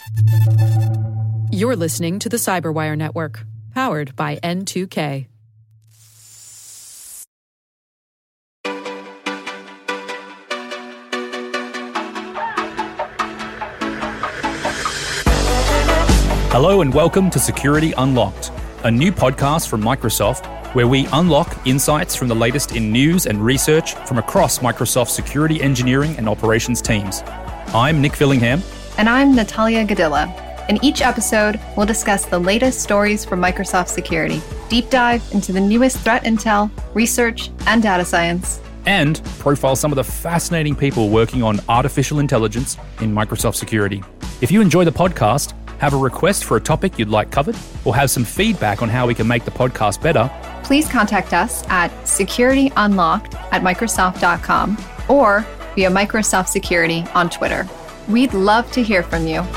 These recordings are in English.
You're listening to the Cyberwire Network, powered by N2K. Hello and welcome to Security Unlocked, a new podcast from Microsoft where we unlock insights from the latest in news and research from across Microsoft's security engineering and operations teams. I'm Nick Fillingham. And I'm Natalia Gadilla. In each episode, we'll discuss the latest stories from Microsoft Security, deep dive into the newest threat intel, research, and data science, and profile some of the fascinating people working on artificial intelligence in Microsoft Security. If you enjoy the podcast, have a request for a topic you'd like covered, or have some feedback on how we can make the podcast better, please contact us at securityunlocked@microsoft.com or via Microsoft Security on Twitter. We'd love to hear from you.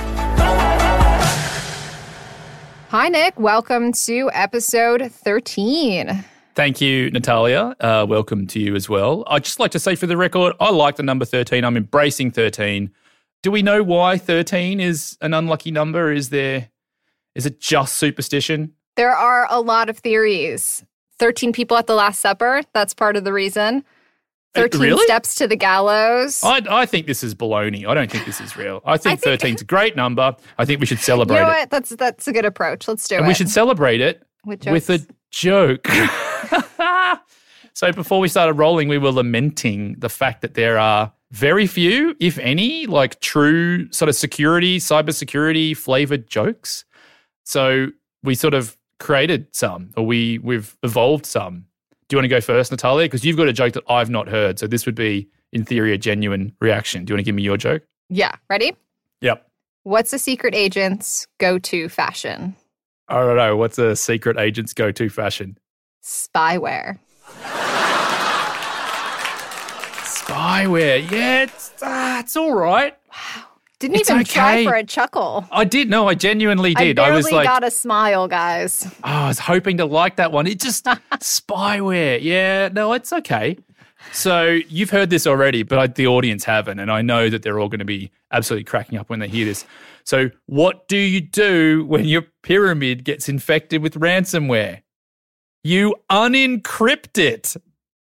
Hi, Nick. Welcome to episode 13. Thank you, Natalia. Welcome to you as well. I'd just like to say for the record, I like the number 13. I'm embracing 13. Do we know why 13 is an unlucky number? Is it just superstition? There are a lot of theories. 13 people at the Last Supper, that's part of the reason. 13 really? steps to the gallows. I think this is baloney. I don't think this is real. I think 13's a great number. I think we should celebrate it. You know what? That's a good approach. Let's do it. And we should celebrate it with a joke. So before we started rolling, we were lamenting the fact that there are very few, if any, like true sort of cybersecurity flavored jokes. So we sort of created some, or we've evolved some. Do you want to go first, Natalia? Because you've got a joke that I've not heard. So this would be, in theory, a genuine reaction. Do you want to give me your joke? Yeah. Ready? Yep. What's a secret agent's go-to fashion? I don't know. What's a secret agent's go-to fashion? Spyware. Spyware. Yeah, it's all right. Wow. Didn't even try for a chuckle. I did. No, I genuinely did. I barely got a smile, guys. Oh, I was hoping to like that one. It just, spyware. Yeah, no, it's okay. So you've heard this already, but the audience haven't. And I know that they're all going to be absolutely cracking up when they hear this. So what do you do when your pyramid gets infected with ransomware? You unencrypt it.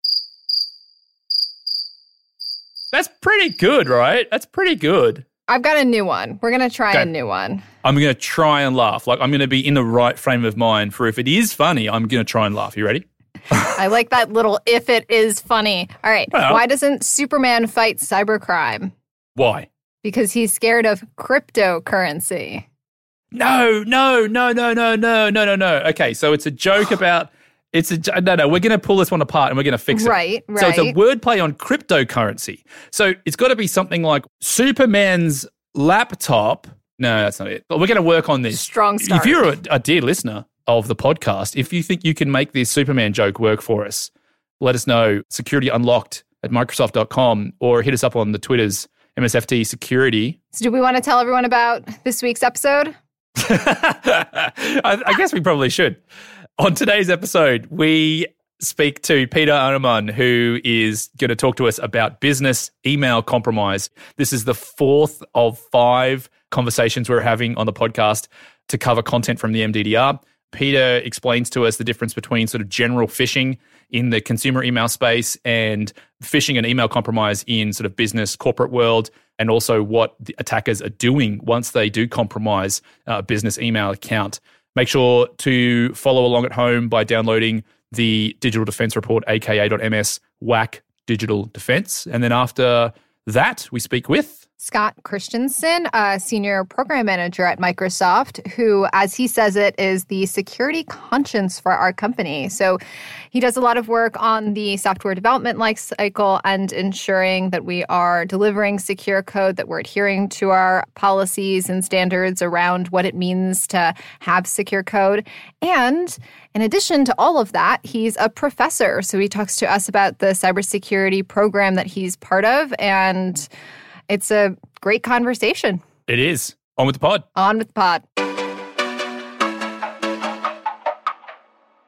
That's pretty good, right? That's pretty good. I've got a new one. We're going to try a new one. I'm going to try and laugh. Like, I'm going to be in the right frame of mind for if it is funny, I'm going to try and laugh. You ready? I like that little if it is funny. All right. Well, why doesn't Superman fight cybercrime? Why? Because he's scared of cryptocurrency. No. Okay, so it's a joke about... No, we're going to pull this one apart and we're going to fix it. Right. So it's a wordplay on cryptocurrency. So it's got to be something like Superman's laptop. No, that's not it. But we're going to work on this. Strong start. If you're a dear listener of the podcast, if you think you can make this Superman joke work for us, let us know. securityunlocked@microsoft.com or hit us up on the Twitters, MSFT Security. So do we want to tell everyone about this week's episode? I guess we probably should. On today's episode, we speak to Peter Arnemann, who is going to talk to us about business email compromise. This is the fourth of 5 conversations we're having on the podcast to cover content from the MDDR. Peter explains to us the difference between sort of general phishing in the consumer email space and phishing and email compromise in sort of business, corporate world, and also what the attackers are doing once they do compromise a business email account. Make sure to follow along at home by downloading the Digital Defense Report, aka.ms WAC Digital Defense. And then after that, we speak with Scott Christensen, a senior program manager at Microsoft, who, as he says it, is the security conscience for our company. So he does a lot of work on the software development lifecycle and ensuring that we are delivering secure code, that we're adhering to our policies and standards around what it means to have secure code. And in addition to all of that, he's a professor. So he talks to us about the cybersecurity program that he's part of, and it's a great conversation. It is. On with the pod. On with the pod.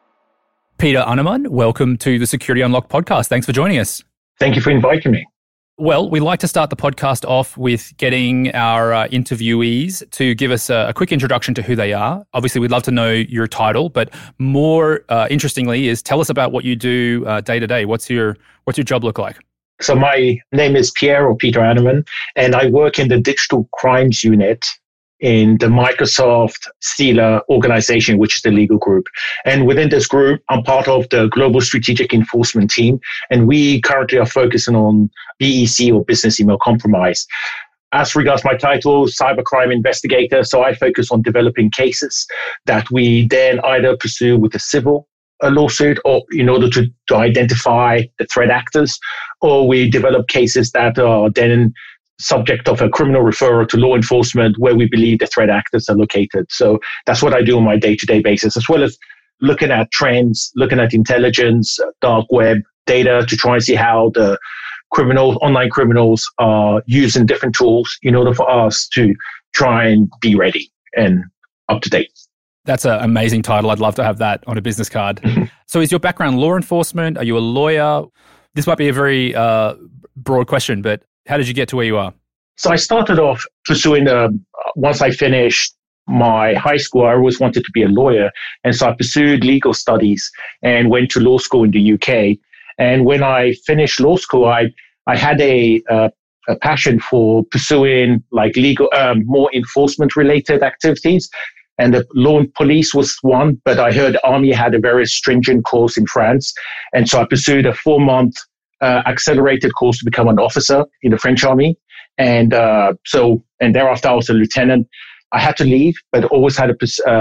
Peter Arnemann, welcome to the Security Unlocked podcast. Thanks for joining us. Thank you for inviting me. Well, we like to start the podcast off with getting our interviewees to give us a quick introduction to who they are. Obviously, we'd love to know your title, but more interestingly is tell us about what you do day to day. What's your job look like? So my name is Pierre or Peter Anneman, and I work in the Digital Crimes Unit in the Microsoft CELA organization, which is the legal group. And within this group, I'm part of the Global Strategic Enforcement team. And we currently are focusing on BEC or Business Email Compromise. As regards my title, cybercrime investigator. So I focus on developing cases that we then either pursue with a civil lawsuit or in order to identify the threat actors, or we develop cases that are then subject of a criminal referral to law enforcement where we believe the threat actors are located. So that's what I do on my day-to-day basis, as well as looking at trends, looking at intelligence, dark web data to try and see how the online criminals are using different tools in order for us to try and be ready and up to date. That's an amazing title. I'd love to have that on a business card. So is your background law enforcement? Are you a lawyer? This might be a very broad question, but how did you get to where you are? So I started off pursuing, once I finished my high school, I always wanted to be a lawyer. And so I pursued legal studies and went to law school in the UK. And when I finished law school, I had a passion for pursuing like legal, more enforcement related activities. And the law and police was one, but I heard Army had a very stringent course in France. And so I pursued a 4-month accelerated course to become an officer in the French Army. And thereafter I was a lieutenant. I had to leave, but always had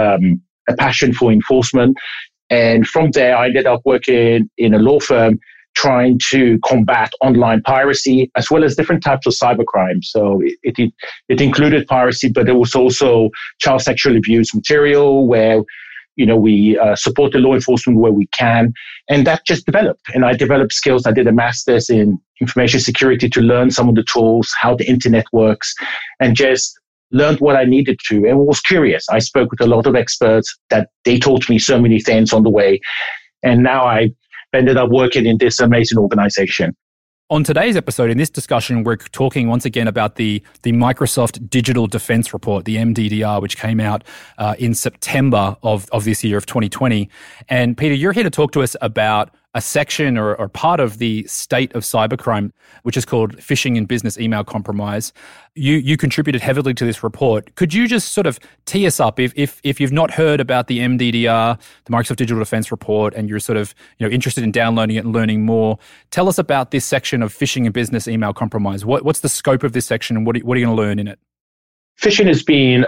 a passion for enforcement. And from there, I ended up working in a law firm trying to combat online piracy as well as different types of cybercrime. So it included piracy, but it was also child sexual abuse material where we support the law enforcement where we can. And that just developed. And I developed skills. I did a master's in information security to learn some of the tools, how the internet works, and just learned what I needed to and was curious. I spoke with a lot of experts that they taught me so many things on the way. And now I ended up working in this amazing organization. On today's episode, in this discussion, we're talking once again about the Microsoft Digital Defense Report, the MDDR, which came out in September of this year of 2020. And Peter, you're here to talk to us about a section or part of the state of cybercrime, which is called phishing and business email compromise. You contributed heavily to this report. Could you just sort of tee us up if you've not heard about the MDDR, the Microsoft Digital Defense Report, and you're sort of interested in downloading it and learning more? Tell us about this section of phishing and business email compromise. What's the scope of this section, and what are you going to learn in it? Phishing has been,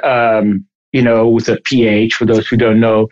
with a PH, for those who don't know,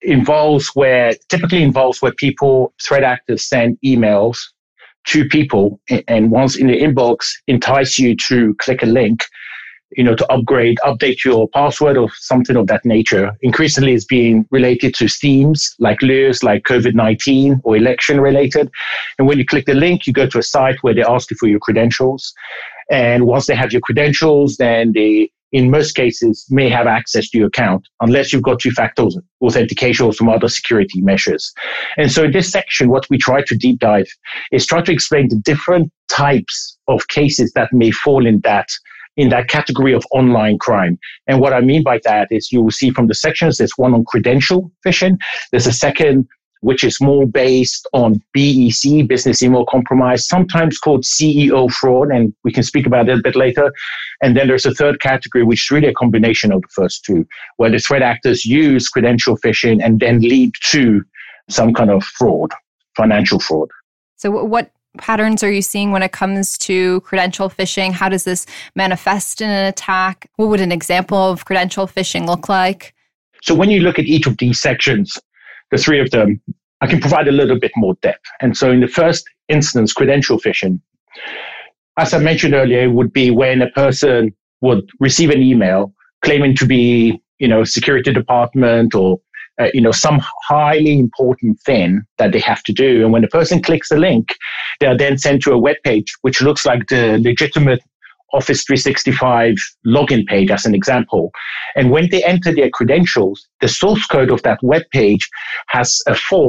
typically involves where threat actors send emails to people, and once in the inbox entice you to click a link, to update your password or something of that nature. Increasingly, it's being related to themes like lures, like COVID-19 or election related. And when you click the link, you go to a site where they ask you for your credentials. And once they have your credentials, then they, in most cases, may have access to your account, unless you've got two-factor authentication or some other security measures. And so in this section, what we try to deep dive is try to explain the different types of cases that may fall in that category of online crime. And what I mean by that is you will see from the sections, there's one on credential phishing. There's a second which is more based on BEC, business email compromise, sometimes called CEO fraud, and we can speak about it a bit later. And then there's a third category, which is really a combination of the first two, where the threat actors use credential phishing and then lead to some kind of fraud, financial fraud. So what patterns are you seeing when it comes to credential phishing? How does this manifest in an attack? What would an example of credential phishing look like? So when you look at each of these sections, the three of them, I can provide a little bit more depth. And so in the first instance, credential phishing, as I mentioned earlier, would be when a person would receive an email claiming to be, security department or, some highly important thing that they have to do. And when the person clicks the link, they are then sent to a web page, which looks like the legitimate Office 365 login page as an example. And when they enter their credentials, the source code of that web page has a form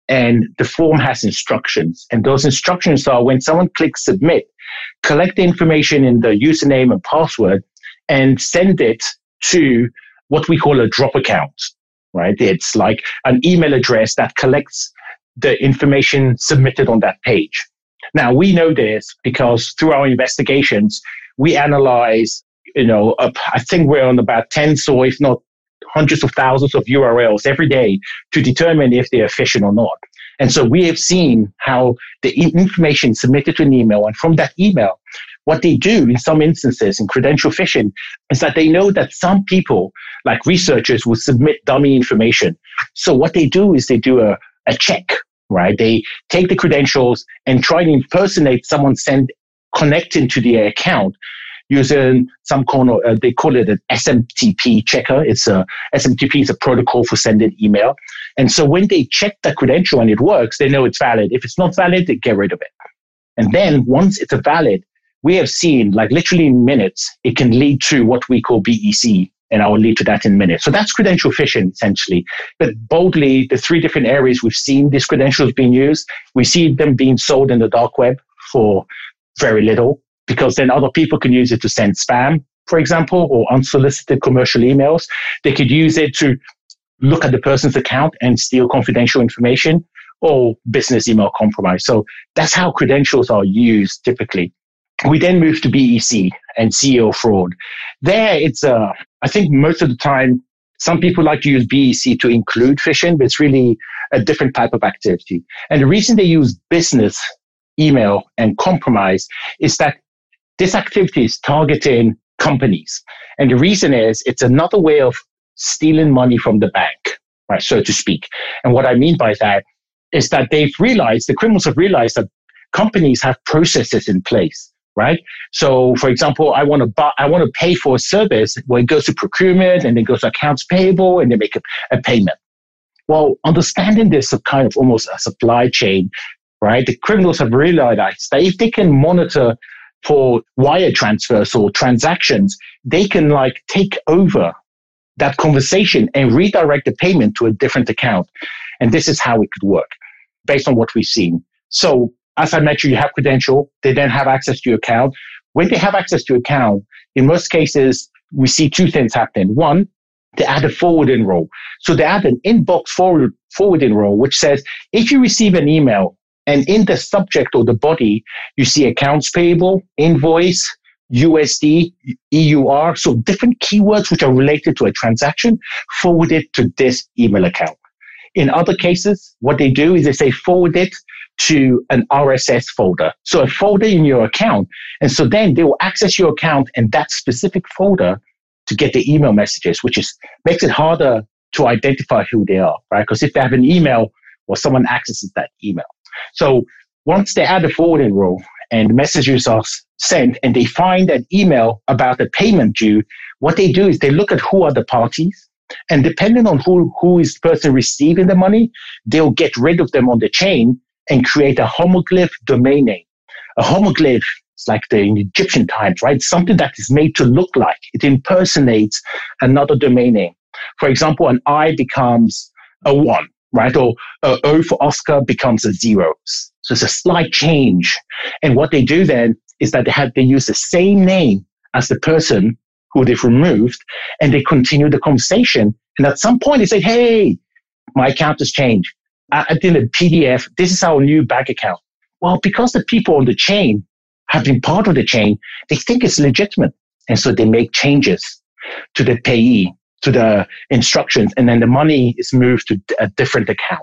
And the form has instructions. And those instructions are when someone clicks submit, collect the information in the username and password and send it to what we call a drop account, right? It's like an email address that collects the information submitted on that page. Now, we know this because through our investigations, we analyze, I think we're on about tens or if not hundreds of thousands of URLs every day to determine if they're phishing or not. And so we have seen how the information submitted to an email, and from that email, what they do in some instances in credential phishing is that they know that some people, like researchers, will submit dummy information. So what they do is they do a check, right? They take the credentials and try to impersonate someone connecting to their account using some kind of, they call it an SMTP checker. SMTP is a protocol for sending email. And so when they check the credential and it works, they know it's valid. If it's not valid, they get rid of it. And then once it's valid, we have seen, like literally in minutes, it can lead to what we call BEC, and I will lead to that in minutes. So that's credential phishing, essentially. But boldly, the three different areas we've seen these credentials being used, we see them being sold in the dark web for very little, because then other people can use it to send spam, for example, or unsolicited commercial emails. They could use it to look at the person's account and steal confidential information, or business email compromise. So that's how credentials are used typically. We then move to BEC and CEO fraud. There, it's I think most of the time, some people like to use BEC to include phishing, but it's really a different type of activity. And the reason they use business email and compromise is that this activity is targeting companies. And the reason is it's another way of stealing money from the bank, right, so to speak. And what I mean by that is that the criminals have realized that companies have processes in place, right? So, for example, I want to pay for a service where it goes to procurement and then goes to accounts payable and they make a payment. Well, understanding this kind of almost a supply chain, right? The criminals have realized that if they can monitor for wire transfers or transactions, they can take over that conversation and redirect the payment to a different account. And this is how it could work based on what we've seen. So as I mentioned, you have credential. They then have access to your account. When they have access to your account, in most cases, we see two things happening. One, they add a forwarding role. So they add an inbox forwarding role, which says, if you receive an email and in the subject or the body, you see accounts payable, invoice, USD, EUR, so different keywords which are related to a transaction, forward it to this email account. In other cases, what they do is they say forward it to an RSS folder. So a folder in your account. And so then they will access your account and that specific folder to get the email messages, which makes it harder to identify who they are, right? Because if they have an email, well, someone accesses that email. So once they add a forwarding rule and messages are sent and they find an email about a payment due, what they do is they look at who are the parties. And depending on who is the person receiving the money, they'll get rid of them on the chain and create a homoglyph domain name. A homoglyph is like in Egyptian times, right? Something that is made to look like. It impersonates another domain name. For example, an I becomes a 1, right? Or a O for Oscar becomes a 0. So it's a slight change. And what they do then is that they use the same name as the person who they've removed, and they continue the conversation. And at some point, they say, hey, my account has changed. I did a PDF. This is our new bank account. Well, because the people on the chain have been part of the chain, they think it's legitimate. And so they make changes to the payee, to the instructions, and then the money is moved to a different account.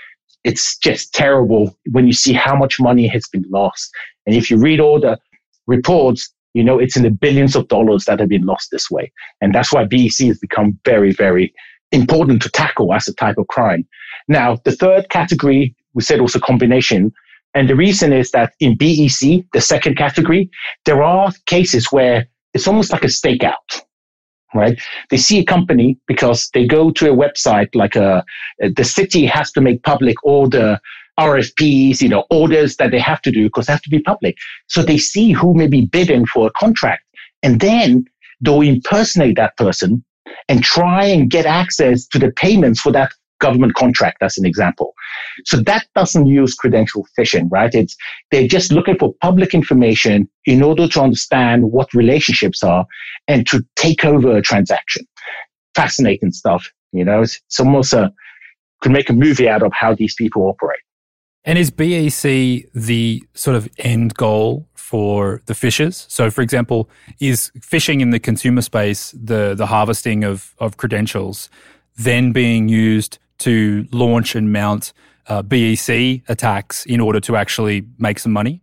It's just terrible when you see how much money has been lost. And if you read all the reports, you know, it's in the billions of dollars that have been lost this way. And that's why BEC has become very, very important to tackle as a type of crime. Now, the third category, we said also combination. And the reason is that in BEC, the second category, there are cases where it's almost like a stakeout, right? They see a company because they go to a website, like the city has to make public all the RFPs, orders that they have to do because they have to be public. So they see who may be bidding for a contract, and then they'll impersonate that person and try and get access to the payments for that government contract, as an example. So that doesn't use credential phishing, right? They're just looking for public information in order to understand what relationships are and to take over a transaction. Fascinating stuff, It's almost could make a movie out of how these people operate. And is BEC the sort of end goal for the phishers? So, for example, is phishing in the consumer space the harvesting of credentials then being used to launch and mount BEC attacks in order to actually make some money?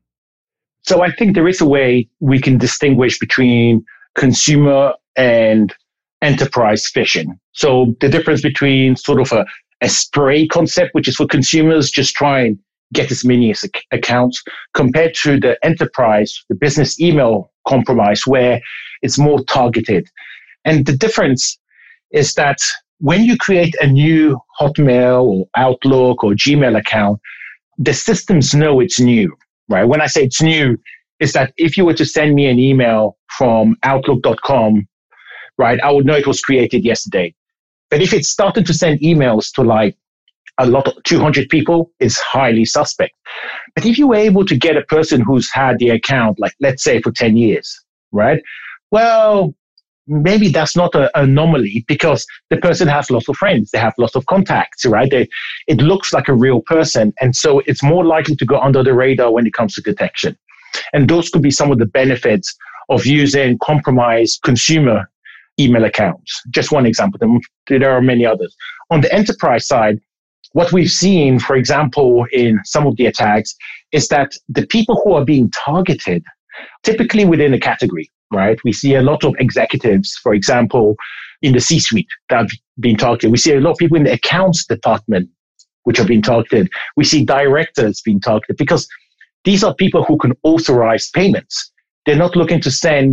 So I think there is a way we can distinguish between consumer and enterprise phishing. So the difference between sort of a spray concept, which is for consumers, just try and get as many accounts, compared to the enterprise, the business email compromise, where it's more targeted. And the difference is that when you create a new Hotmail or Outlook or Gmail account, the systems know it's new, right? When I say it's new, it's that if you were to send me an email from Outlook.com, right, I would know it was created yesterday. But if it's started to send emails to like a lot of 200 people, it's highly suspect. But if you were able to get a person who's had the account, like let's say for 10 years, right? Well, maybe that's not an anomaly because the person has lots of friends. They have lots of contacts, right? It looks like a real person. And so it's more likely to go under the radar when it comes to detection. And those could be some of the benefits of using compromised consumer email accounts. Just one example. There are many others. On the enterprise side, what we've seen, for example, in some of the attacks, is that the people who are being targeted, typically within a category, right? We see a lot of executives, for example, in the C-suite that have been targeted. We see a lot of people in the accounts department, which have been targeted. We see directors being targeted because these are people who can authorize payments. They're not looking to send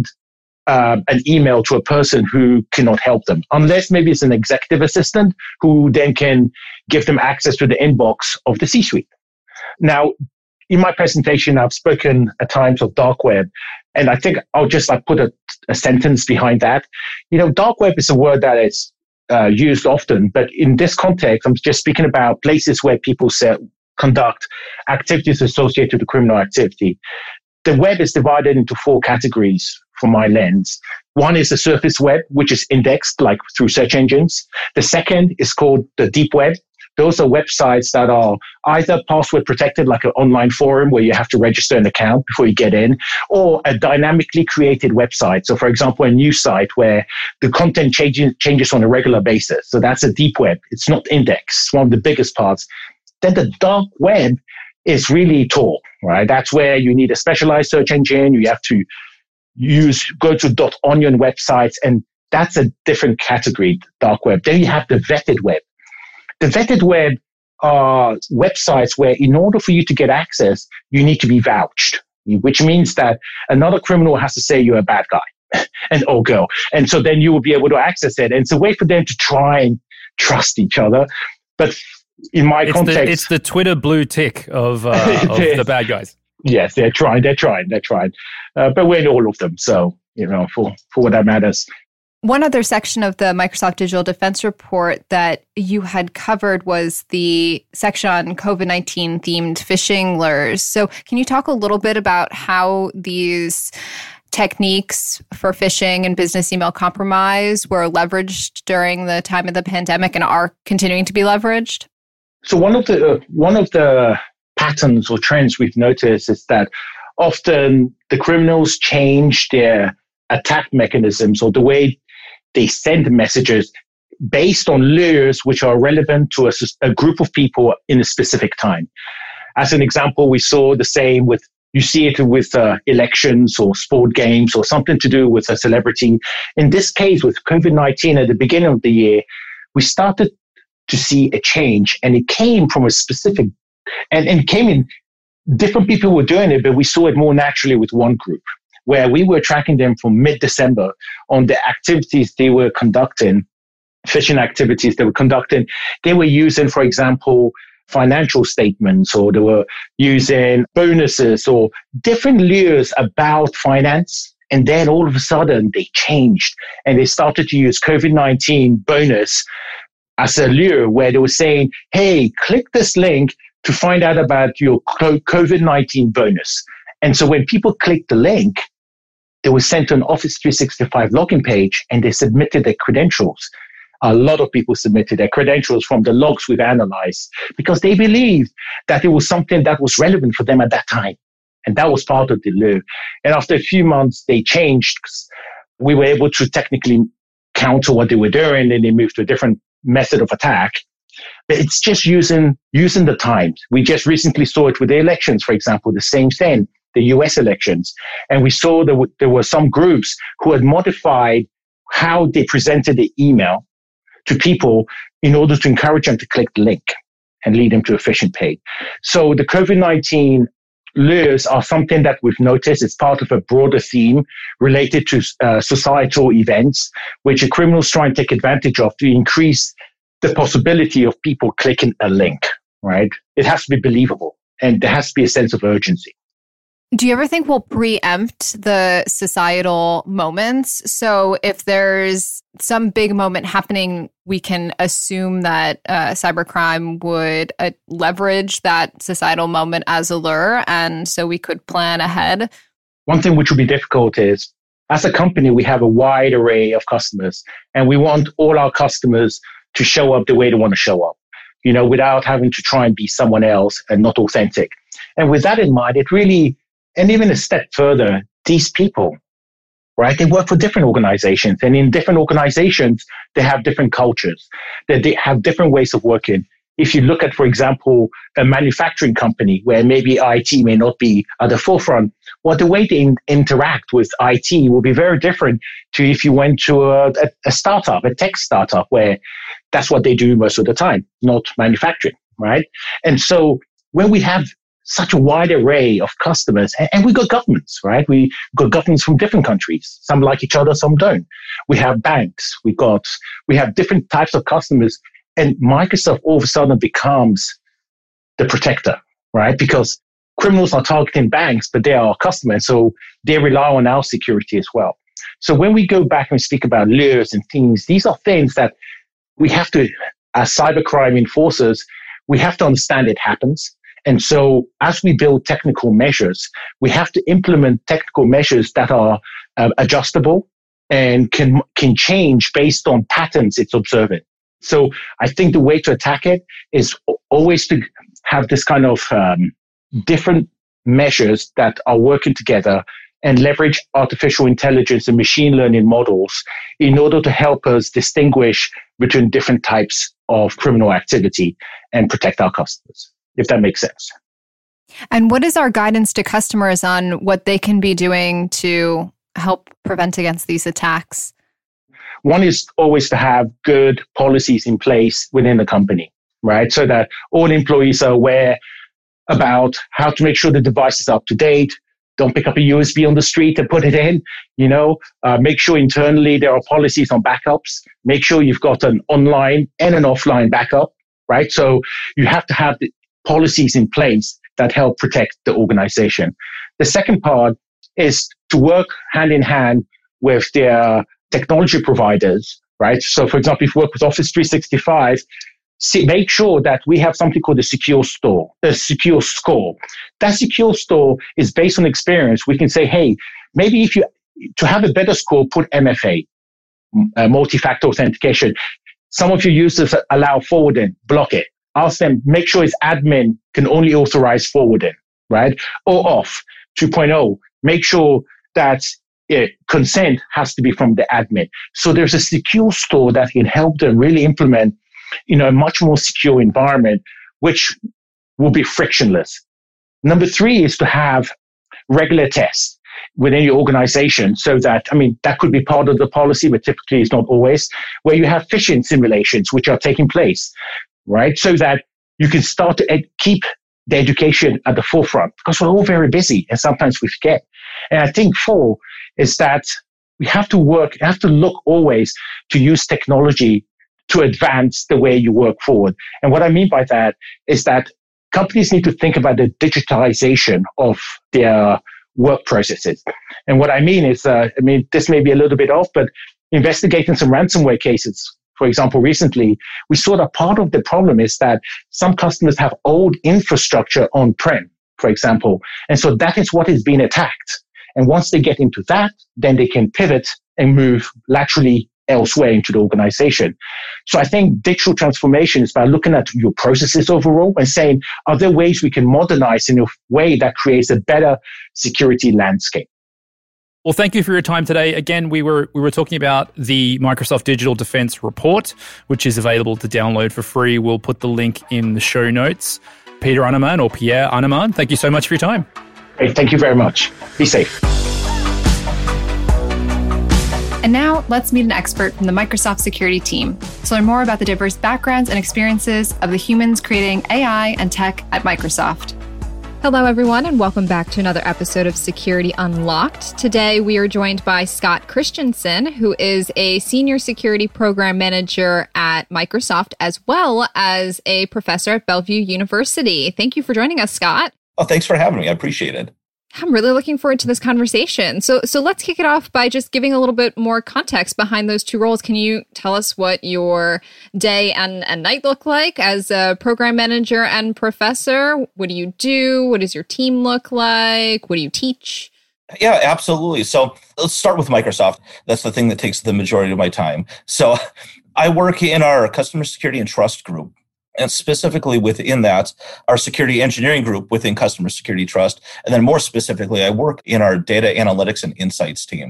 an email to a person who cannot help them, unless maybe it's an executive assistant who then can give them access to the inbox of the C-suite. Now, in my presentation, I've spoken at times of dark web, and I think I'll just put a sentence behind that. Dark web is a word that is used often, but in this context, I'm just speaking about places where people conduct activities associated with criminal activity. The web is divided into 4 categories from my lens. One is the surface web, which is indexed like through search engines. The second is called the deep web. Those are websites that are either password protected, like an online forum where you have to register an account before you get in, or a dynamically created website. So, for example, a news site where the content changes on a regular basis. So that's a deep web. It's not indexed. It's one of the biggest parts. Then the dark web is really tall, right? That's where you need a specialized search engine. You have to go to .onion websites, and that's a different category, dark web. Then you have the vetted web. The vetted web are websites where in order for you to get access, you need to be vouched, which means that another criminal has to say you're a bad guy or girl. And so then you will be able to access it. And it's a way for them to try and trust each other. But in my context... It's the Twitter blue tick of the bad guys. Yes, they're trying. But we're in all of them. So, for what that matters. One other section of the Microsoft Digital Defense Report that you had covered was the section on COVID-19 themed phishing lures. So can you talk a little bit about how these techniques for phishing and business email compromise were leveraged during the time of the pandemic and are continuing to be leveraged? So one of the patterns or trends we've noticed is that often the criminals change their attack mechanisms or the way they send messages based on lures which are relevant to a group of people in a specific time. As an example, we saw the same you see it with elections or sport games or something to do with a celebrity. In this case, with COVID-19 at the beginning of the year, we started to see a change, and it came from a specific, and it came in, different people were doing it, but we saw it more naturally with one group, where we were tracking them from mid-December on the activities they were conducting, phishing activities they were conducting. They were using, for example, financial statements, or they were using bonuses or different lures about finance. And then all of a sudden they changed and they started to use COVID-19 bonus as a lure where they were saying, hey, click this link to find out about your COVID-19 bonus. And so when people clicked the link, they were sent to an Office 365 login page and they submitted their credentials. A lot of people submitted their credentials from the logs we've analyzed because they believed that it was something that was relevant for them at that time. And that was part of the lure. And after a few months, they changed. We were able to technically counter what they were doing, and they moved to a different method of attack. But it's just using the times. We just recently saw it with the elections, for example, the same thing, the US elections. And we saw there were some groups who had modified how they presented the email to people in order to encourage them to click the link and lead them to a phishing page. So the COVID-19 lures are something that we've noticed. It's part of a broader theme related to societal events, which the criminals try and take advantage of to increase the possibility of people clicking a link, right? It has to be believable and there has to be a sense of urgency. Do you ever think we'll preempt the societal moments? So if there's some big moment happening, we can assume that cybercrime would leverage that societal moment as a lure, and so we could plan ahead? One thing which would be difficult is, as a company, we have a wide array of customers, and we want all our customers to show up the way they want to show up, without having to try and be someone else and not authentic. And with that in mind, it really... And even a step further, these people, right, they work for different organizations. And in different organizations, they have different cultures. They have different ways of working. If you look at, for example, a manufacturing company where maybe IT may not be at the forefront, the way they interact with IT will be very different to if you went to a startup, a tech startup, where that's what they do most of the time, not manufacturing, right? And so when we have such a wide array of customers, and we got governments, right? We got governments from different countries. Some like each other, some don't. We have banks. We have different types of customers, and Microsoft all of a sudden becomes the protector, right? Because criminals are targeting banks, but they are our customers, so they rely on our security as well. So when we go back and speak about lures and things, these are things that we have to, as cybercrime enforcers, we have to understand it happens. And so as we build technical measures, we have to implement technical measures that are adjustable and can change based on patterns it's observing. So I think the way to attack it is always to have this kind of different measures that are working together and leverage artificial intelligence and machine learning models in order to help us distinguish between different types of criminal activity and protect our customers, if that makes sense. And what is our guidance to customers on what they can be doing to help prevent against these attacks? One is always to have good policies in place within the company, right? So that all employees are aware about how to make sure the device is up to date. Don't pick up a USB on the street and put it in, make sure internally there are policies on backups. Make sure you've got an online and an offline backup, right? So you have to have the policies in place that help protect the organization. The second part is to work hand in hand with their technology providers, right? So for example, if you work with Office 365, make sure that we have something called a secure score. That secure store is based on experience. We can say, hey, maybe to have a better score, put MFA, multi-factor authentication. Some of your users allow forwarding, block it. Ask them, make sure it's admin can only authorize forwarding, right? Or off 2.0. Make sure that consent has to be from the admin. So there's a secure store that can help them really implement, a much more secure environment, which will be frictionless. Number 3 is to have regular tests within your organization so that, that could be part of the policy, but typically it's not always, where you have phishing simulations which are taking place, right? So that you can start to keep the education at the forefront, because we're all very busy and sometimes we forget. And I think 4 is that we have to look always to use technology to advance the way you work forward. And what I mean by that is that companies need to think about the digitalization of their work processes. And what I mean is, this may be a little bit off, but investigating some ransomware cases, for example, recently, we saw that part of the problem is that some customers have old infrastructure on-prem, for example. And so that is what is being attacked. And once they get into that, then they can pivot and move laterally elsewhere into the organization. So I think digital transformation is about looking at your processes overall and saying, are there ways we can modernize in a way that creates a better security landscape? Well, thank you for your time today. Again, we were talking about the Microsoft Digital Defense Report, which is available to download for free. We'll put the link in the show notes. Peter Arnemann, or Pierre Arnemann, thank you so much for your time. Hey, thank you very much. Be safe. And now, let's meet an expert from the Microsoft security team to learn more about the diverse backgrounds and experiences of the humans creating AI and tech at Microsoft. Hello, everyone, and welcome back to another episode of Security Unlocked. Today, we are joined by Scott Christensen, who is a senior security program manager at Microsoft, as well as a professor at Bellevue University. Thank you for joining us, Scott. Oh, thanks for having me. I appreciate it. I'm really looking forward to this conversation. So let's kick it off by just giving a little bit more context behind those two roles. Can you tell us what your day and night look like as a program manager and professor? What do you do? What does your team look like? What do you teach? Yeah, absolutely. So let's start with Microsoft. That's the thing that takes the majority of my time. So I work in our customer security and trust group. And specifically within that, our security engineering group within Customer Security Trust. And then more specifically, I work in our data analytics and insights team.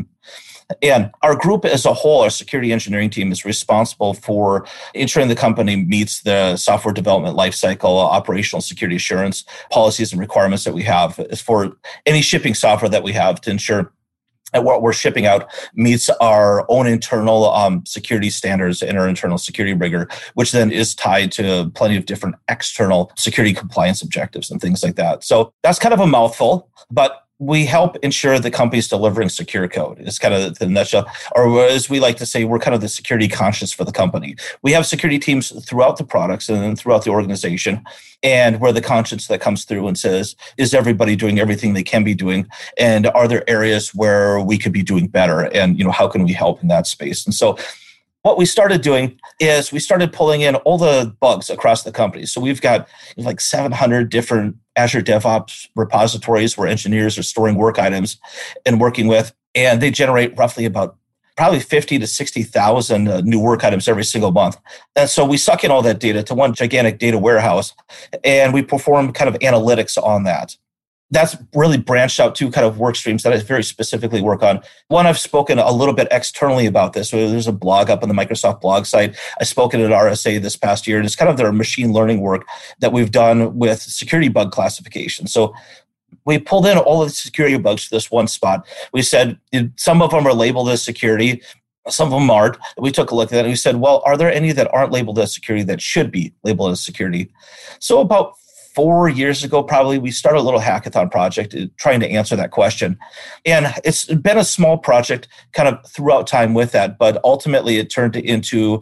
And our group as a whole, our security engineering team, is responsible for ensuring the company meets the software development lifecycle, operational security assurance policies and requirements that we have for any shipping software that we have to ensure that what we're shipping out meets our own internal security standards and our internal security rigor, which then is tied to plenty of different external security compliance objectives and things like that. So that's kind of a mouthful, but we help ensure the company's delivering secure code. It's kind of the nutshell, or as we like to say, we're kind of the security conscious for the company. We have security teams throughout the products and throughout the organization, and we're the conscience that comes through and says, is everybody doing everything they can be doing? And are there areas where we could be doing better? And, how can we help in that space? And so what we started doing is we started pulling in all the bugs across the company. So we've got like 700 different Azure DevOps repositories where engineers are storing work items and working with, and they generate roughly about probably 50 to 60,000 new work items every single month. And so we suck in all that data to one gigantic data warehouse, and we perform kind of analytics on that. That's really branched out to kind of work streams that I very specifically work on. One, I've spoken a little bit externally about this. So there's a blog up on the Microsoft blog site. I've spoken at RSA this past year, and it's kind of their machine learning work that we've done with security bug classification. So we pulled in all of the security bugs to this one spot. We said some of them are labeled as security, some of them aren't. We took a look at that and we said, well, are there any that aren't labeled as security that should be labeled as security? So about 4 years ago, probably, we started a little hackathon project trying to answer that question. And it's been a small project kind of throughout time with that, but ultimately it turned into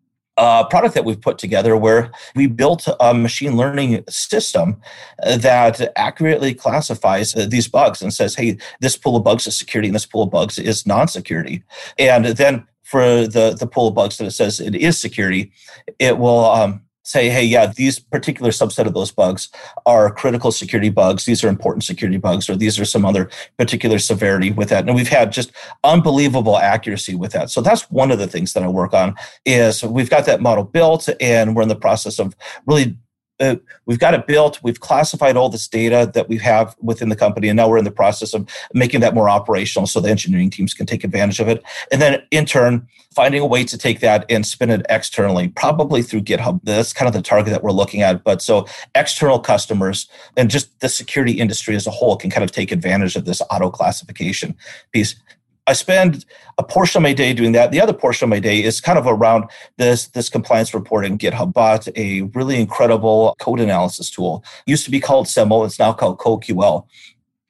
a product that we've put together where we built a machine learning system that accurately classifies these bugs and says, hey, this pool of bugs is security and this pool of bugs is non-security. And then for the pool of bugs that it says it is security, it will say, hey, yeah, these particular subset of those bugs are critical security bugs. These are important security bugs, or these are some other particular severity with that. And we've had just unbelievable accuracy with that. So that's one of the things that I work on is we've got that model built and we're in the process of really we've got it built. We've classified all this data that we have within the company, and now we're in the process of making that more operational so the engineering teams can take advantage of it. And then in turn, finding a way to take that and spin it externally, probably through GitHub. That's kind of the target that we're looking at. But so external customers and just the security industry as a whole can kind of take advantage of this auto classification piece. I spend a portion of my day doing that. The other portion of my day is kind of around this compliance reporting. GitHub bought a really incredible code analysis tool. It used to be called SEML. It's now called CodeQL.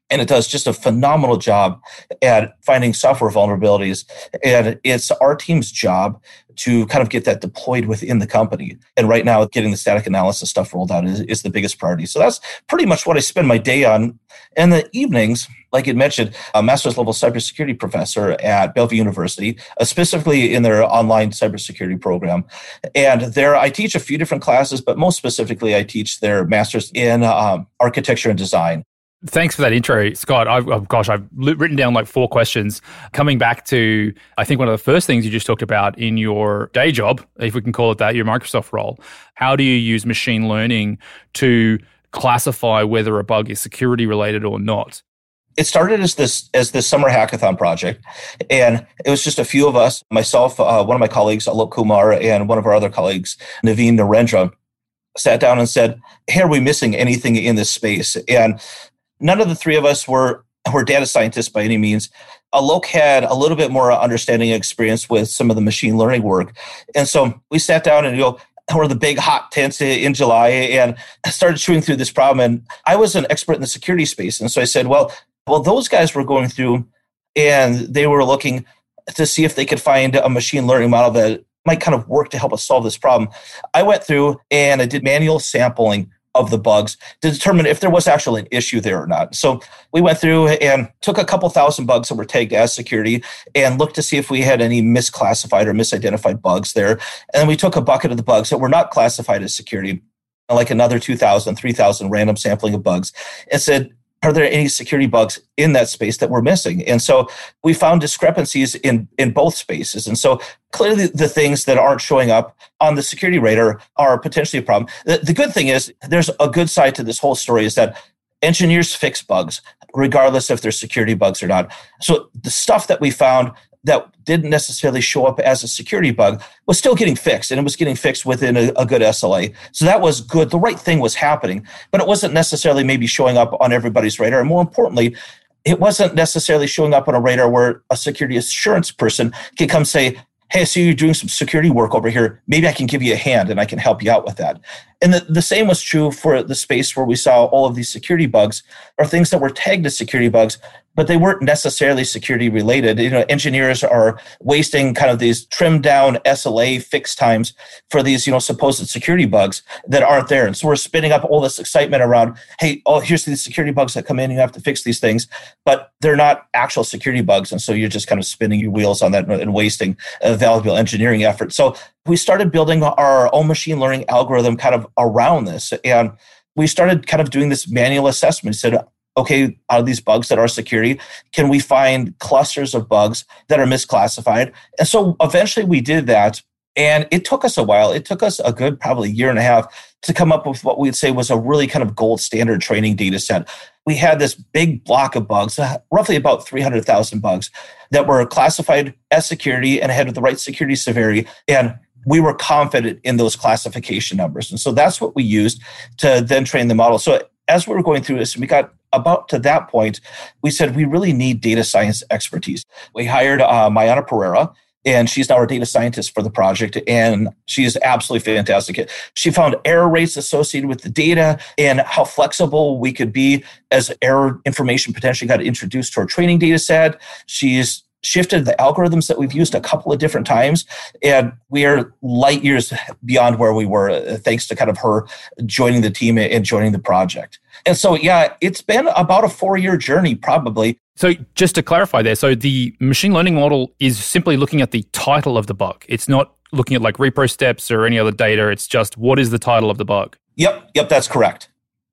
And it does just a phenomenal job at finding software vulnerabilities. And it's our team's job to kind of get that deployed within the company. And right now, getting the static analysis stuff rolled out is the biggest priority. So that's pretty much what I spend my day on. In the evenings, like you mentioned, a master's level cybersecurity professor at Bellevue University, specifically in their online cybersecurity program. And there I teach a few different classes, but most specifically, I teach their master's in architecture and design. Thanks for that intro, Scott. I've written down like 4 questions. Coming back to, I think one of the first things you just talked about in your day job, if we can call it that, your Microsoft role. How do you use machine learning to classify whether a bug is security related or not? It started as this summer hackathon project, and it was just a few of us, myself, one of my colleagues, Alok Kumar, and one of our other colleagues, Naveen Narendra, sat down and said, hey, are we missing anything in this space? And none of the 3 of us were data scientists by any means. Alok had a little bit more understanding and experience with some of the machine learning work. And so we sat down and we're the big hot tents in July and started chewing through this problem. And I was an expert in the security space. And so I said, well, those guys were going through and they were looking to see if they could find a machine learning model that might kind of work to help us solve this problem. I went through and I did manual sampling of the bugs to determine if there was actually an issue there or not. So we went through and took a couple thousand bugs that were tagged as security and looked to see if we had any misclassified or misidentified bugs there. And then we took a bucket of the bugs that were not classified as security, like another 2,000, 3,000 random sampling of bugs, and said, are there any security bugs in that space that we're missing? And so we found discrepancies in both spaces. And so clearly the things that aren't showing up on the security radar are potentially a problem. The good thing is there's a good side to this whole story is that engineers fix bugs, regardless if they're security bugs or not. So the stuff that we found that didn't necessarily show up as a security bug was still getting fixed, and it was getting fixed within a good SLA. So that was good. The right thing was happening, but it wasn't necessarily maybe showing up on everybody's radar. And more importantly, it wasn't necessarily showing up on a radar where a security assurance person can come say, hey, I see you're doing some security work over here. Maybe I can give you a hand and I can help you out with that. And the same was true for the space where we saw all of these security bugs or things that were tagged as security bugs, but they weren't necessarily security related. Engineers are wasting kind of these trimmed down SLA fix times for these, supposed security bugs that aren't there. And so we're spinning up all this excitement around, hey, here's these security bugs that come in, you have to fix these things, but they're not actual security bugs. And so you're just kind of spinning your wheels on that and wasting a valuable engineering effort. So we started building our own machine learning algorithm kind of around this. And we started kind of doing this manual assessment. We said, okay, out of these bugs that are security, can we find clusters of bugs that are misclassified? And so eventually we did that. And it took us a while. It took us a good probably 1.5 years to come up with what we'd say was a really kind of gold standard training data set. We had this big block of bugs, roughly about 300,000 bugs that were classified as security and had the right security severity. And we were confident in those classification numbers. And so that's what we used to then train the model. So as we were going through this, we got about to that point, we said, we really need data science expertise. We hired Mayana Pereira, and she's now our data scientist for the project, and she is absolutely fantastic. She found error rates associated with the data and how flexible we could be as error information potentially got introduced to our training data set. She's shifted the algorithms that we've used a couple of different times, and we are light years beyond where we were thanks to kind of her joining the team and joining the project. And so, yeah, it's been about a 4-year journey probably. So just to clarify there, so the machine learning model is simply looking at the title of the bug. It's not looking at like repro steps or any other data. It's just what is the title of the bug? Yep, that's correct.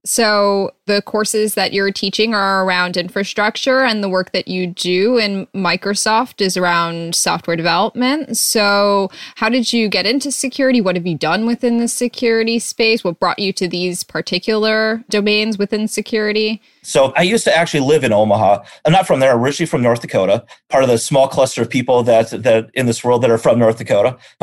So the courses that you're teaching are around infrastructure, and the work that you do in Microsoft is around software development. So how did you get into security? What have you done within the security space? What brought you to these particular domains within security? So I used to actually live in Omaha. I'm not from there, originally from North Dakota, part of the small cluster of people that in this world that are from North Dakota. But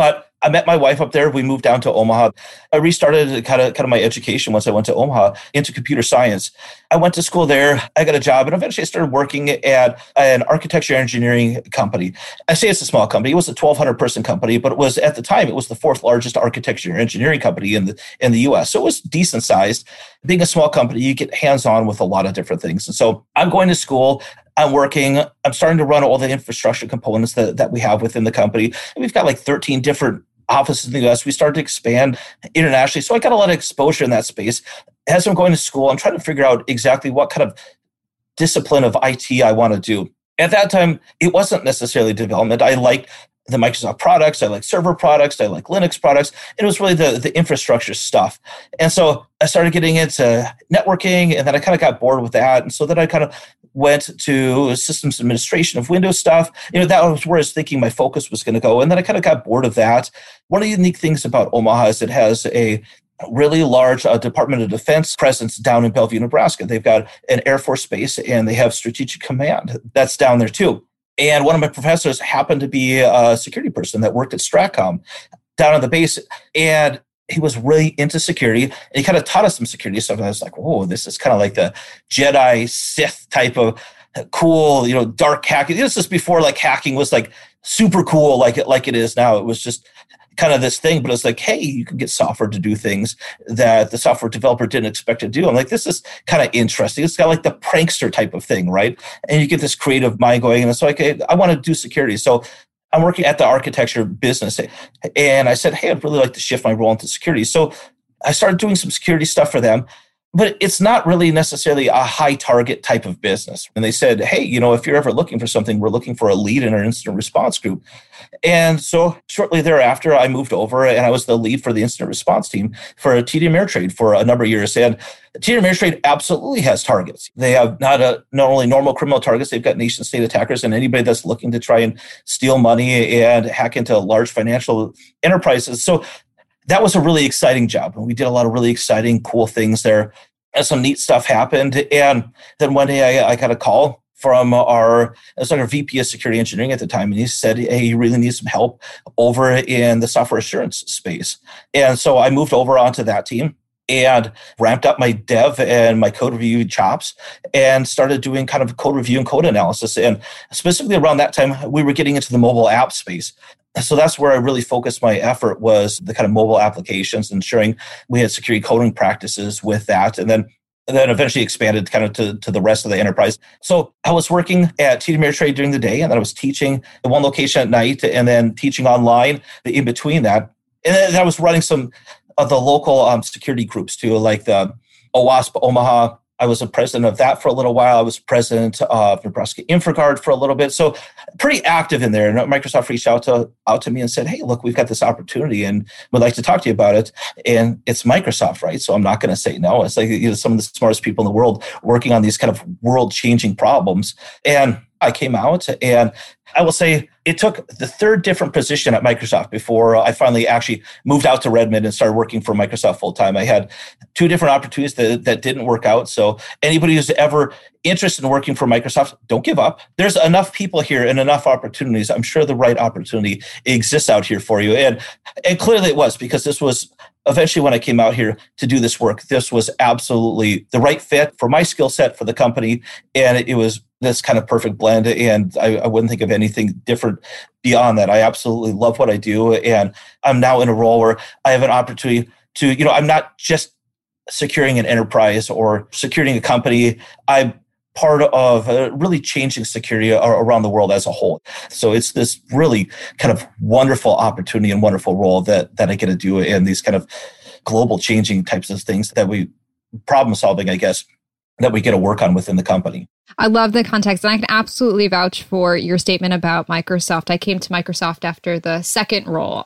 I met my wife up there. We moved down to Omaha. I restarted kind of my education once I went to Omaha into computer science. I went to school there. I got a job, and eventually I started working at an architecture engineering company. I say it's a small company. It was a 1,200 person company, but it was at the time it was the fourth largest architecture engineering company in the U.S. So it was decent sized. Being a small company, you get hands on with a lot of different things. And so I'm going to school. I'm working. I'm starting to run all the infrastructure components that we have within the company. And we've got like 13 different offices in the US. We started to expand internationally. So I got a lot of exposure in that space. As I'm going to school, I'm trying to figure out exactly what kind of discipline of IT I want to do. At that time, it wasn't necessarily development. I liked the Microsoft products. I like server products. I like Linux products. It was really the infrastructure stuff. And so I started getting into networking, and then I kind of got bored with that. And so then I kind of went to systems administration of Windows stuff. That was where I was thinking my focus was going to go. And then I kind of got bored of that. One of the unique things about Omaha is it has a really large Department of Defense presence down in Bellevue, Nebraska. They've got an Air Force base, and they have Strategic Command that's down there too. And one of my professors happened to be a security person that worked at Stratcom down on the base. And he was really into security. And he kind of taught us some security stuff. And I was like, whoa, this is kind of like the Jedi Sith type of cool, dark hacking. This is before like hacking was like super cool like it is now. It was just kind of this thing, but it's like, hey, you can get software to do things that the software developer didn't expect to do. I'm like, this is kind of interesting. It's got like the prankster type of thing, right? And you get this creative mind going, and it's like, hey, I want to do security. So I'm working at the architecture business, and I said, hey, I'd really like to shift my role into security. So I started doing some security stuff for them. But it's not really necessarily a high target type of business. And they said, hey, if you're ever looking for something, we're looking for a lead in our incident response group. And so shortly thereafter, I moved over and I was the lead for the incident response team for TD Ameritrade for a number of years. And TD Ameritrade absolutely has targets. They have not only normal criminal targets, they've got nation state attackers and anybody that's looking to try and steal money and hack into large financial enterprises. So that was a really exciting job. And we did a lot of really exciting, cool things there. And some neat stuff happened. And then one day I got a call from our VP of security engineering at the time. And he said, hey, he really needs some help over in the software assurance space. And so I moved over onto that team and ramped up my dev and my code review chops and started doing kind of code review and code analysis. And specifically around that time, we were getting into the mobile app space. So that's where I really focused my effort, was the kind of mobile applications, ensuring we had security coding practices with that. And then eventually expanded kind of to the rest of the enterprise. So I was working at TD Ameritrade during the day, and then I was teaching at one location at night and then teaching online in between that. And then I was running some of the local security groups too, like the OWASP Omaha. I was a president of that for a little while. I was president of Nebraska InfraGard for a little bit. So pretty active in there. And Microsoft reached out to me and said, hey, look, we've got this opportunity and would like to talk to you about it. And it's Microsoft, right? So I'm not going to say no. It's like some of the smartest people in the world working on these kind of world-changing problems. And I came out, and I will say it took the third different position at Microsoft before I finally actually moved out to Redmond and started working for Microsoft full-time. I had two different opportunities that didn't work out. So anybody who's ever interested in working for Microsoft, don't give up. There's enough people here and enough opportunities. I'm sure the right opportunity exists out here for you. And clearly it was, because this was eventually when I came out here to do this work, this was absolutely the right fit for my skill set for the company. And it was this kind of perfect blend. And I wouldn't think of anything different beyond that. I absolutely love what I do. And I'm now in a role where I have an opportunity to, I'm not just securing an enterprise or securing a company. I'm part of really changing security around the world as a whole. So it's this really kind of wonderful opportunity and wonderful role that I get to do in these kind of global changing types of things that problem solving, I guess, that we get to work on within the company. I love the context, and I can absolutely vouch for your statement about Microsoft. I came to Microsoft after the second role,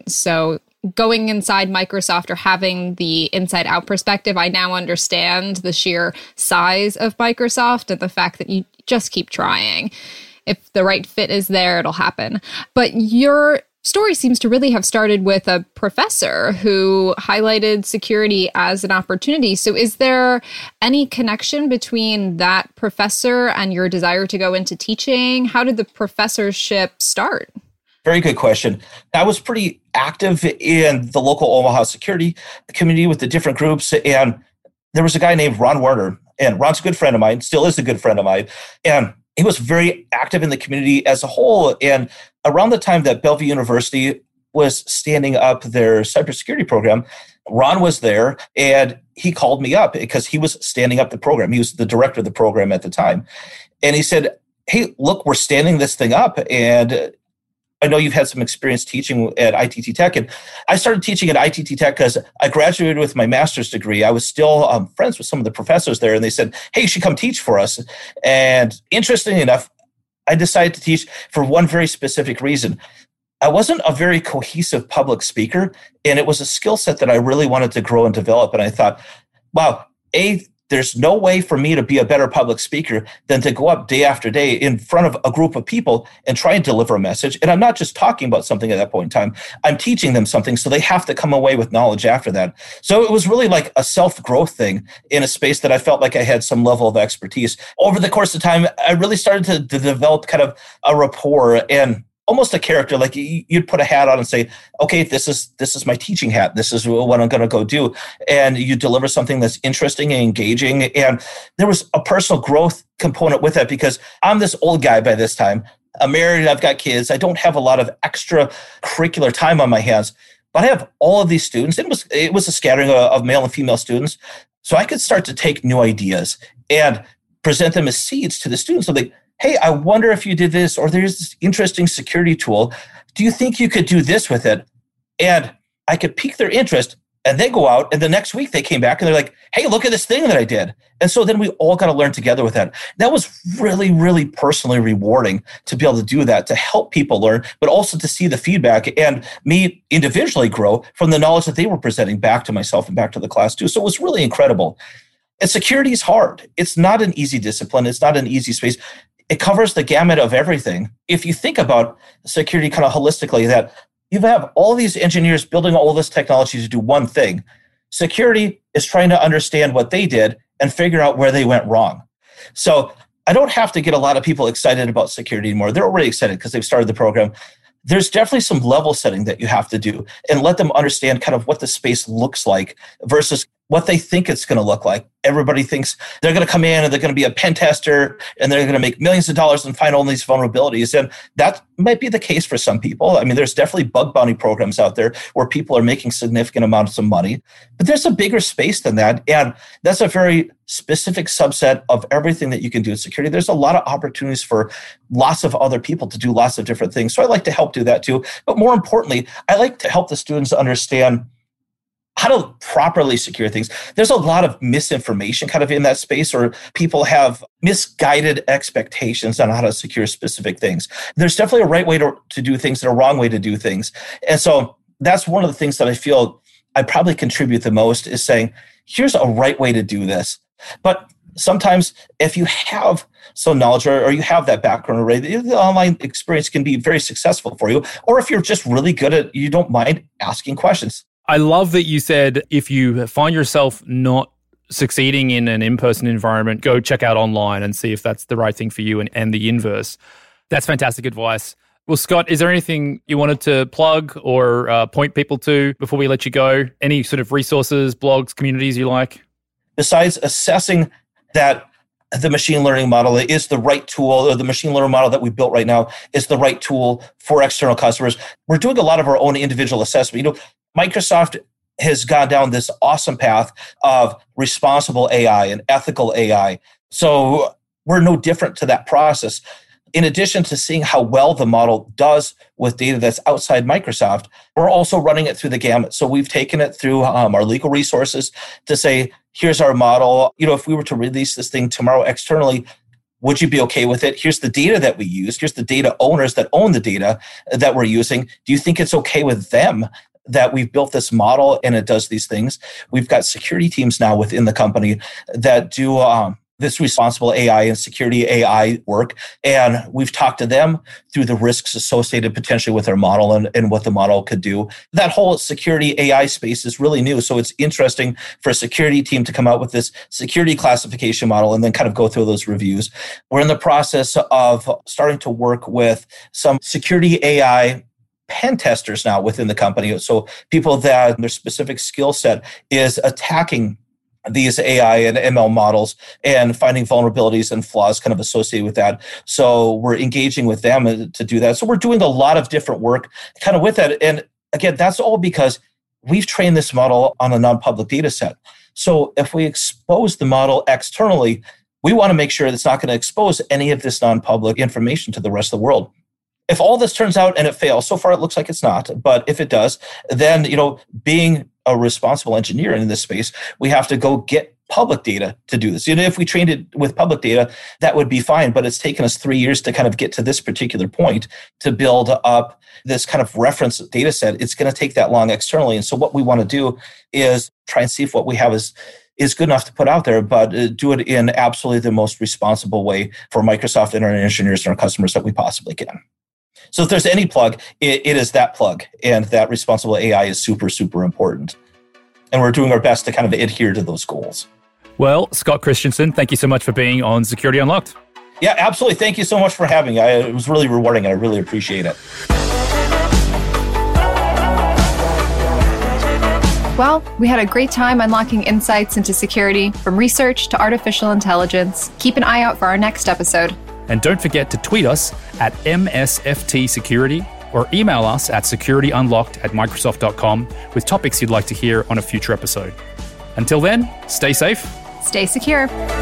so going inside Microsoft or having the inside out perspective, I now understand the sheer size of Microsoft and the fact that you just keep trying. If the right fit is there, it'll happen. But your story seems to really have started with a professor who highlighted security as an opportunity. So is there any connection between that professor and your desire to go into teaching? How did the professorship start? Very good question. I was pretty active in the local Omaha security community with the different groups. And there was a guy named Ron Werner. And Ron's a good friend of mine, still is a good friend of mine. And he was very active in the community as a whole. And around the time that Bellevue University was standing up their cybersecurity program, Ron was there and he called me up because he was standing up the program. He was the director of the program at the time. And he said, hey, look, we're standing this thing up. And I know you've had some experience teaching at ITT Tech. And I started teaching at ITT Tech because I graduated with my master's degree. I was still friends with some of the professors there. And they said, hey, you should come teach for us. And interestingly enough, I decided to teach for one very specific reason. I wasn't a very cohesive public speaker, and it was a skill set that I really wanted to grow and develop. And I thought, wow, there's no way for me to be a better public speaker than to go up day after day in front of a group of people and try and deliver a message. And I'm not just talking about something at that point in time. I'm teaching them something, so they have to come away with knowledge after that. So it was really like a self-growth thing in a space that I felt like I had some level of expertise. Over the course of time, I really started to develop kind of a rapport and almost a character. Like you'd put a hat on and say, okay, this is my teaching hat. This is what I'm going to go do. And you deliver something that's interesting and engaging. And there was a personal growth component with that because I'm this old guy by this time. I'm married, I've got kids. I don't have a lot of extra curricular time on my hands, but I have all of these students. It was a scattering of male and female students. So I could start to take new ideas and present them as seeds to the students. So hey, I wonder if you did this, or there's this interesting security tool. Do you think you could do this with it? And I could pique their interest, and they go out, and the next week they came back and they're like, hey, look at this thing that I did. And so then we all got to learn together with that. That was really, really personally rewarding to be able to do that, to help people learn, but also to see the feedback and me individually grow from the knowledge that they were presenting back to myself and back to the class too. So it was really incredible. And security is hard. It's not an easy discipline. It's not an easy space. It covers the gamut of everything. If you think about security kind of holistically, that you have all these engineers building all this technology to do one thing. Security is trying to understand what they did and figure out where they went wrong. So I don't have to get a lot of people excited about security anymore. They're already excited because they've started the program. There's definitely some level setting that you have to do and let them understand kind of what the space looks like versus what they think it's going to look like. Everybody thinks they're going to come in and they're going to be a pen tester and they're going to make millions of dollars and find all these vulnerabilities. And that might be the case for some people. I mean, there's definitely bug bounty programs out there where people are making significant amounts of money, but there's a bigger space than that. And that's a very specific subset of everything that you can do in security. There's a lot of opportunities for lots of other people to do lots of different things. So I like to help do that too. But more importantly, I like to help the students understand how to properly secure things. There's a lot of misinformation kind of in that space, or people have misguided expectations on how to secure specific things. There's definitely a right way to do things and a wrong way to do things. And so that's one of the things that I feel I probably contribute the most is saying, here's a right way to do this. But sometimes if you have some knowledge or you have that background already, the online experience can be very successful for you. Or if you're just really good at, you don't mind asking questions. I love that you said if you find yourself not succeeding in an in-person environment, go check out online and see if that's the right thing for you and the inverse. That's fantastic advice. Well, Scott, is there anything you wanted to plug or point people to before we let you go? Any sort of resources, blogs, communities you like? Besides assessing that the machine learning model is the right tool, or the machine learning model that we built right now is the right tool for external customers, we're doing a lot of our own individual assessment. Microsoft has gone down this awesome path of responsible AI and ethical AI. So we're no different to that process. In addition to seeing how well the model does with data that's outside Microsoft, we're also running it through the gamut. So we've taken it through our legal resources to say, here's our model. If we were to release this thing tomorrow externally, would you be okay with it? Here's the data that we use. Here's the data owners that own the data that we're using. Do you think it's okay with them that we've built this model and it does these things? We've got security teams now within the company that do this responsible AI and security AI work. And we've talked to them through the risks associated potentially with our model and what the model could do. That whole security AI space is really new. So it's interesting for a security team to come out with this security classification model and then kind of go through those reviews. We're in the process of starting to work with some security AI pen testers now within the company. So people that their specific skill set is attacking these AI and ML models and finding vulnerabilities and flaws kind of associated with that. So we're engaging with them to do that. So we're doing a lot of different work kind of with that. And again, that's all because we've trained this model on a non-public data set. So if we expose the model externally, we want to make sure it's not going to expose any of this non-public information to the rest of the world. If all this turns out and it fails, so far it looks like it's not, but if it does, then, being a responsible engineer in this space, we have to go get public data to do this. If we trained it with public data, that would be fine, but it's taken us 3 years to kind of get to this particular point to build up this kind of reference data set. It's going to take that long externally. And so what we want to do is try and see if what we have is good enough to put out there, but do it in absolutely the most responsible way for Microsoft and our engineers and our customers that we possibly can. So if there's any plug, it is that plug, and that responsible AI is super, super important. And we're doing our best to kind of adhere to those goals. Well, Scott Christensen, thank you so much for being on Security Unlocked. Yeah, absolutely. Thank you so much for having me. It was really rewarding, and I really appreciate it. Well, we had a great time unlocking insights into security from research to artificial intelligence. Keep an eye out for our next episode. And don't forget to tweet us at MSFTsecurity or email us at securityunlocked@microsoft.com with topics you'd like to hear on a future episode. Until then, stay safe. Stay secure.